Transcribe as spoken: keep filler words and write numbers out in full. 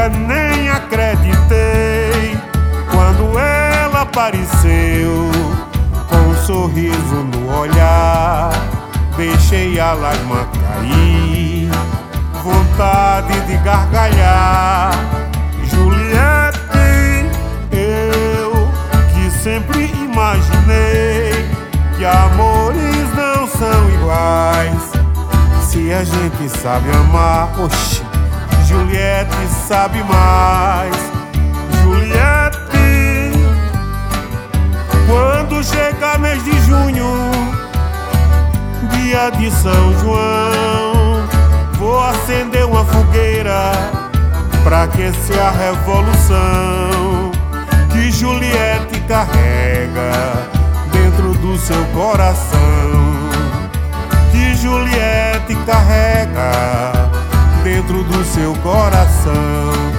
até nem acreditei quando ela apareceu com um sorriso no olhar. Deixei a lágrima cair, vontade de gargalhar. Juliette, eu que sempre imaginei que amores não são iguais. Se a gente sabe amar, oxi, Juliette sabe mais. Juliette, quando chegar mês de junho, dia de São João, vou acender uma fogueira pra aquecer a revolução que Juliette carrega dentro do seu coração. Que Juliette carrega dentro do seu coração.